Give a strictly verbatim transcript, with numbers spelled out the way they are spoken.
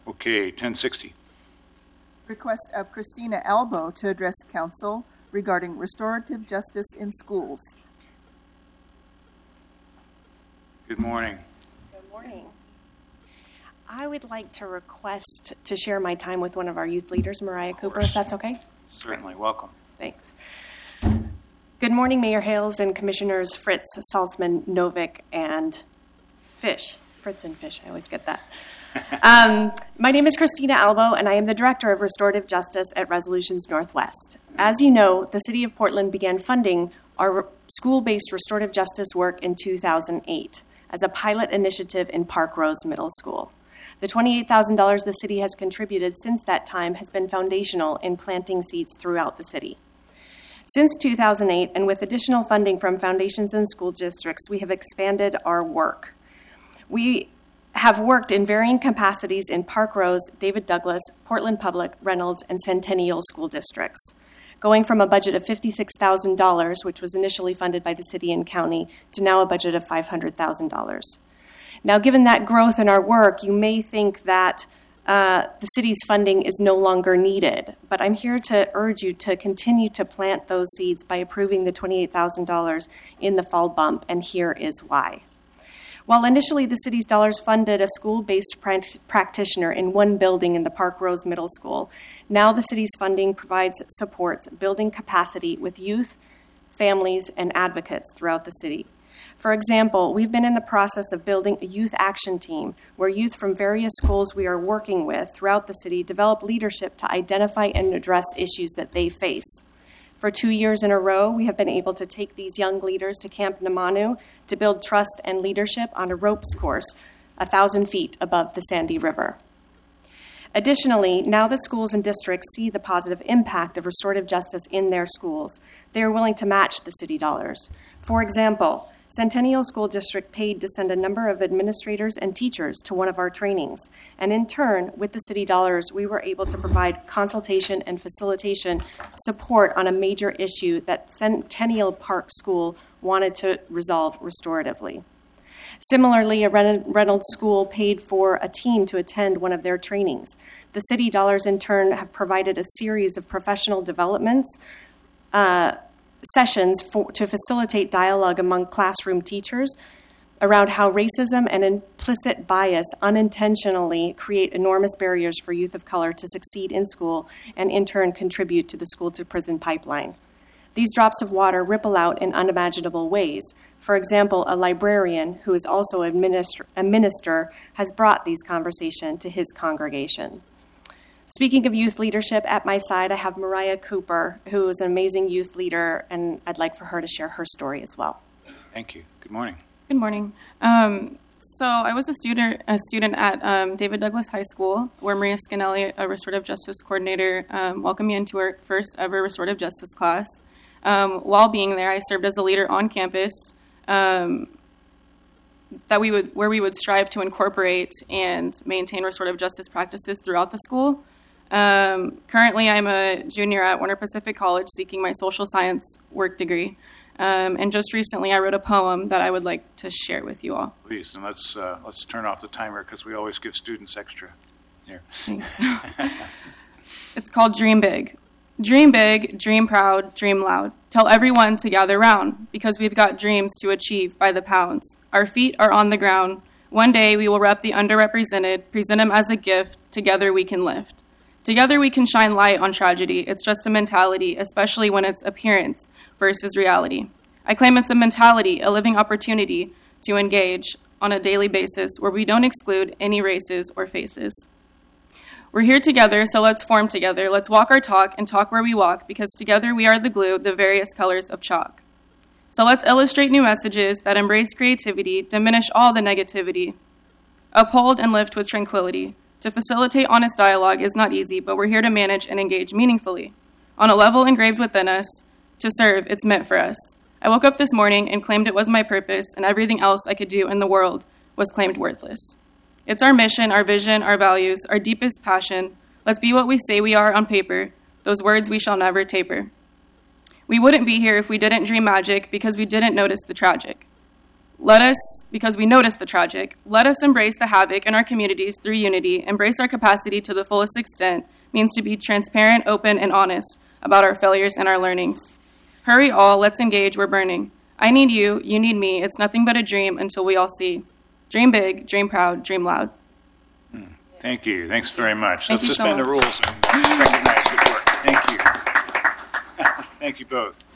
Okay, ten sixty. Request of Christina Albo to address council regarding restorative justice in schools. Good morning. Good morning. I would like to request to share my time with one of our youth leaders, Mariah Cooper, if that's okay. Certainly, welcome. Thanks. Good morning, Mayor Hales and Commissioners Fritz, Salzman, Novick, and Fish. Fritz and Fish, I always get that. um, my name is Christina Albo, and I am the Director of Restorative Justice at Resolutions Northwest. As you know, the City of Portland began funding our school-based restorative justice work in two thousand eight as a pilot initiative in Park Rose Middle School. The twenty-eight thousand dollars the city has contributed since that time has been foundational in planting seeds throughout the city. Since two thousand eight, and with additional funding from foundations and school districts, we have expanded our work. We have worked in varying capacities in Park Rose, David Douglas, Portland Public, Reynolds, and Centennial school districts, going from a budget of fifty-six thousand dollars, which was initially funded by the city and county, to now a budget of five hundred thousand dollars. Now, given that growth in our work, you may think that uh, the city's funding is no longer needed, but I'm here to urge you to continue to plant those seeds by approving the twenty-eight thousand dollars in the fall bump, and here is why. While initially the city's dollars funded a school-based practitioner in one building in the Park Rose Middle School, now the city's funding provides supports building capacity with youth, families, and advocates throughout the city. For example, we've been in the process of building a youth action team where youth from various schools we are working with throughout the city develop leadership to identify and address issues that they face. For two years in a row, we have been able to take these young leaders to Camp Namanu to build trust and leadership on a ropes course a thousand feet above the Sandy River. Additionally, now that schools and districts see the positive impact of restorative justice in their schools, they are willing to match the city dollars. For example, Centennial School District paid to send a number of administrators and teachers to one of our trainings, and in turn, with the city dollars, we were able to provide consultation and facilitation support on a major issue that Centennial Park School wanted to resolve restoratively. Similarly, a Reynolds School paid for a team to attend one of their trainings. The city dollars, in turn, have provided a series of professional developments, uh, sessions for, to facilitate dialogue among classroom teachers around how racism and implicit bias unintentionally create enormous barriers for youth of color to succeed in school and in turn contribute to the school-to-prison pipeline. These drops of water ripple out in unimaginable ways. For example, a librarian who is also a minister, a minister has brought these conversations to his congregation. Speaking of youth leadership, at my side, I have Mariah Cooper, who is an amazing youth leader, and I'd like for her to share her story as well. Thank you. Good morning. Good morning. Um, so I was a student a student at um, David Douglas High School, where Maria Scanelli, a restorative justice coordinator, um, welcomed me into our first ever restorative justice class. Um, while being there, I served as a leader on campus um, that we would where we would strive to incorporate and maintain restorative justice practices throughout the school. Um, currently, I'm a junior at Warner Pacific College seeking my social science work degree. Um, and just recently, I wrote a poem that I would like to share with you all. Please, and let's uh, let's turn off the timer because we always give students extra. Here. Thanks. It's called Dream Big. Dream big, dream proud, dream loud. Tell everyone to gather round because we've got dreams to achieve by the pounds. Our feet are on the ground. One day we will rep the underrepresented, present them as a gift. Together we can lift. Together we can shine light on tragedy. It's just a mentality, especially when it's appearance versus reality. I claim it's a mentality, a living opportunity to engage on a daily basis where we don't exclude any races or faces. We're here together, so let's form together. Let's walk our talk and talk where we walk, because together we are the glue, the various colors of chalk. So let's illustrate new messages that embrace creativity, diminish all the negativity, uphold and lift with tranquility. To facilitate honest dialogue is not easy, but we're here to manage and engage meaningfully. On a level engraved within us, to serve, it's meant for us. I woke up this morning and claimed it was my purpose, and everything else I could do in the world was claimed worthless. It's our mission, our vision, our values, our deepest passion. Let's be what we say we are on paper, those words we shall never taper. We wouldn't be here if we didn't dream magic because we didn't notice the tragic. Let us, because we notice the tragic, let us embrace the havoc in our communities through unity. Embrace our capacity to the fullest extent means to be transparent, open, and honest about our failures and our learnings. Hurry all, let's engage, we're burning. I need you, you need me. It's nothing but a dream until we all see. Dream big, dream proud, dream loud. Thank you. Thanks very much. Thank Let's you so suspend the much. rules and recognize good work. Thank you. Thank you both.